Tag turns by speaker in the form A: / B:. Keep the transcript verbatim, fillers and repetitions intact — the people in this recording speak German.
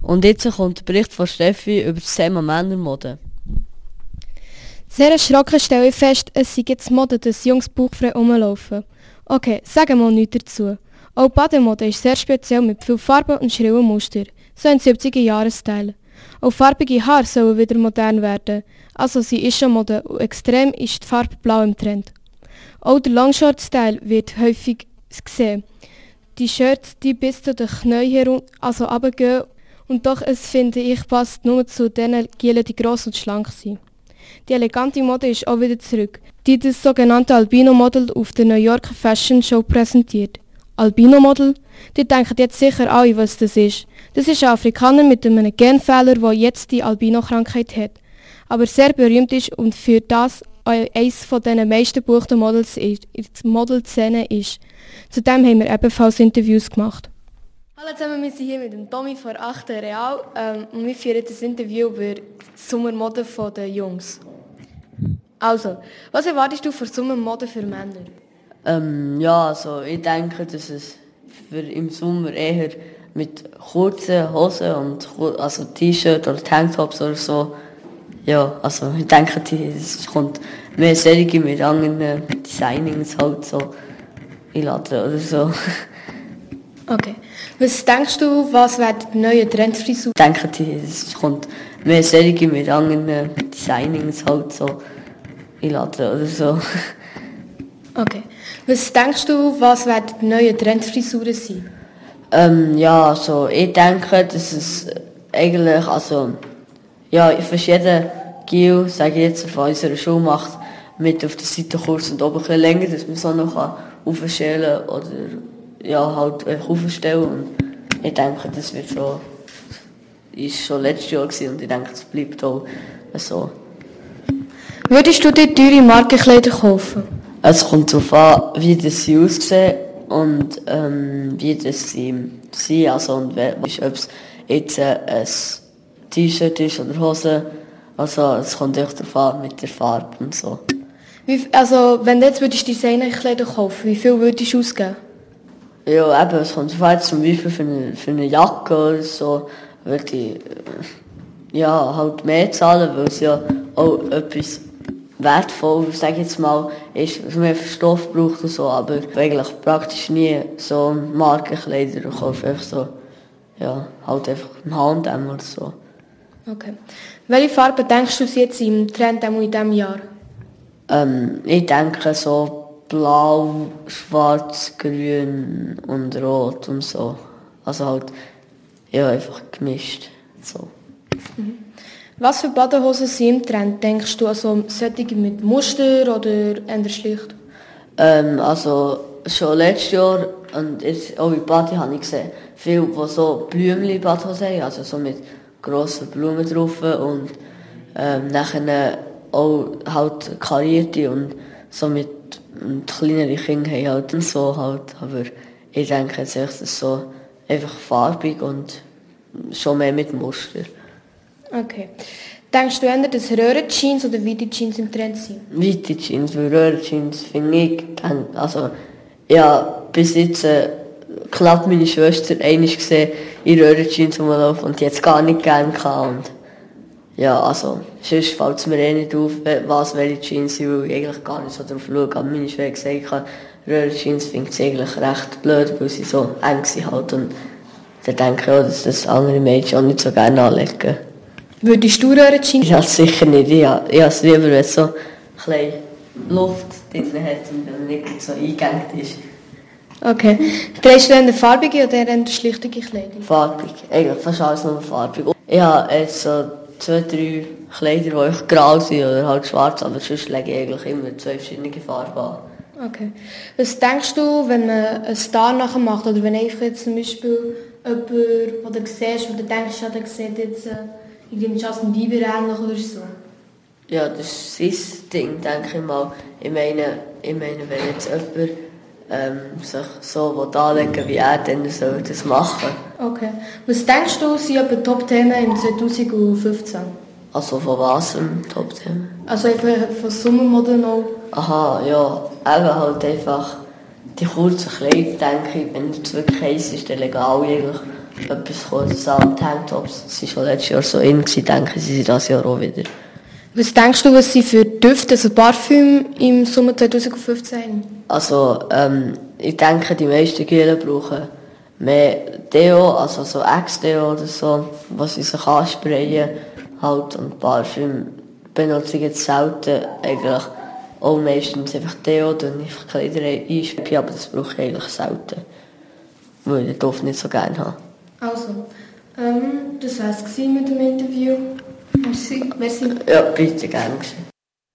A: Und jetzt kommt der Bericht von Steffi über das Thema Männermode.
B: Sehr erschrocken stelle ich fest, es sei jetzt Mode, dass Jungs bauchfrei rumlaufen. Okay, sagen wir nichts dazu. Auch Bademode ist sehr speziell mit viel Farbe und schrillen Muster, so ein siebziger-Jahres-Style. Auch farbige Haare sollen wieder modern werden, also sie ist schon Mode und extrem ist die Farbe blau im Trend. Auch der Longshort-Style wird häufig gesehen. Die Shirts, die bis zu den Knien herum, also runtergehen, und doch es finde ich passt nur zu denen Gielen, die gross und schlank sind. Die elegante Mode ist auch wieder zurück, die das sogenannte Albino-Model auf der New Yorker Fashion Show präsentiert. Albino-Model? Die denken jetzt sicher alle, was das ist. Das ist ein Afrikaner mit einem Genfehler, der jetzt die Albino-Krankheit hat. Aber sehr berühmt ist und für das eines von den meisten gebuchten Models in der Modelszene ist. Zudem haben wir ebenfalls Interviews gemacht. Hallo zusammen, wir sind hier mit dem Tommy von achten Real ähm, und wir führen das Interview über die Sommermode der Jungs. Also, was erwartest du von Sommermode für Männer?
A: Ähm, ja, also ich denke, dass es für im Sommer eher mit kurzen Hosen und also T-Shirt oder Tanktops oder so. Ja, also ich denke, es kommt mehr Serie mit anderen Designings halt so einladen oder so.
B: Okay. Was denkst du, was wäre die neue Trendfrisur?
A: Ich denke, es kommt mehr Serie mit anderen Designings halt so einladen oder so.
B: Okay. Was denkst du, was werden die neuen Trendfrisuren sein?
A: Ähm, ja, also ich denke, dass es eigentlich, also ja, fast jeder Gil, sage ich jetzt, von unserer Schule macht mit auf der Seite kurz und oben ein bisschen länger, dass man so noch aufstellen kann oder ja, halt einfach aufstellen. Und ich denke, das wird schon, ist schon letztes Jahr gewesen und ich denke, es bleibt auch so.
B: Würdest du dir teure Markenkleider kaufen?
A: Es kommt darauf an, wie das sie aussehen und ähm, wie das sie sind, also und ob es jetzt äh, ein T-Shirt ist oder Hose, also es kommt echt darauf an mit der Farbe und so.
B: Wie, also wenn du jetzt würdest Designerkleider kaufen, wie viel würdest du ausgeben?
A: Ja, eben, es kommt darauf an, zum Beispiel für eine, für eine Jacke oder so, würde ich ja, halt mehr zahlen, weil es ja auch etwas wertvoll, sage ich jetzt mal, ist, was man für Stoff braucht und so, aber eigentlich praktisch nie so Markenkleider kaufe, einfach so, ja, halt einfach ein H und M oder so.
B: Okay. Welche Farben denkst du jetzt im Trend in diesem Jahr?
A: Ähm, ich denke so blau, schwarz, grün und rot und so. Also halt, ja, einfach gemischt, so.
B: Mhm. Was für Badehosen sind im Trend, denkst du? Also solche mit Muster oder eher schlicht?
A: Ähm, also schon letztes Jahr und jetzt auch in Badi habe ich gesehen, viele, die so Blümchen-Badhosen haben, also so mit grossen Blumen drauf und ähm, nachher auch halt karierte und so mit und kleinere Kinder haben halt und so halt, aber ich denke jetzt echt, das so einfach farbig und schon mehr mit Muster.
B: Okay. Denkst du eher, dass Röhrenjeans oder weite Jeans im Trend sind?
A: Weite Jeans, weil Röhrenjeans finde ich, also ja, bis jetzt äh, knapp meine Schwester einmal gesehen in Röhrenjeans rumlaufen und die hat es gar nicht gerne gehabt. Und ja, also, sonst fällt es mir eh nicht auf, was welche Jeans sind, weil ich eigentlich gar nicht so drauf schaue. Aber meine Schwester hat gesagt, Röhrenjeans finde ich eigentlich recht blöd, weil sie so eng sind halt. Und dann denke ich auch, dass das andere Mädchen auch nicht so gerne anlegen.
B: Würdest du Röhrenjeans?
A: Ja, sicher nicht. Ich habe es lieber, wenn es so ein bisschen Luft drin hat und dann nicht so eingegangen ist.
B: Okay. Trägst du eher farbige oder eher schlichte Kleidung?
A: Farbig. Eigentlich fast alles nur farbig. Ich habe jetzt so zwei, drei Kleider, die echt grau sind oder halt schwarz, aber sonst lege ich eigentlich immer zwei verschiedene Farben an.
B: Okay. Was denkst du, wenn man einen Star nachher macht oder wenn einfach jetzt zum Beispiel jemand, den du siehst, wo du denkst, ja, der sieht jetzt äh, irgendwie Justin Bieber ähnlich oder so?
A: Ja, das ist sein Ding, denke ich mal. Ich meine, ich meine wenn jetzt jemand ähm, sich so anlegen wie er, dann soll er das machen.
B: Okay. Was denkst du, sind etwa Top-Themen im zwanzig fünfzehn?
A: Also von was im Top-Themen?
B: Also einfach von Sommermode noch?
A: Aha, ja. Eben halt einfach die kurzen Kleider, denke ich, wenn es wirklich heiß ist, dann legen alle eigentlich etwas Kurzes an. Tanktops, das war schon letztes Jahr so in, denke sie sind das Jahr auch wieder.
B: Was denkst du, was sie für Düfte, also Parfüm im Sommer zwanzig fünfzehn haben?
A: Also, ähm, ich denke, die meisten Gielen brauchen mehr Deo, also so Ex-Deo oder so, was sie sich ansprayen. Halt, und Parfüm benutze ich jetzt selten, eigentlich auch meistens einfach Deo, dann einfach Kleider einsprayen, aber das brauche ich eigentlich selten, weil ich den Duft nicht so gerne habe.
B: Also, ähm, das war es mit dem Interview. Merci. Merci.
A: Ja, bitte gerne.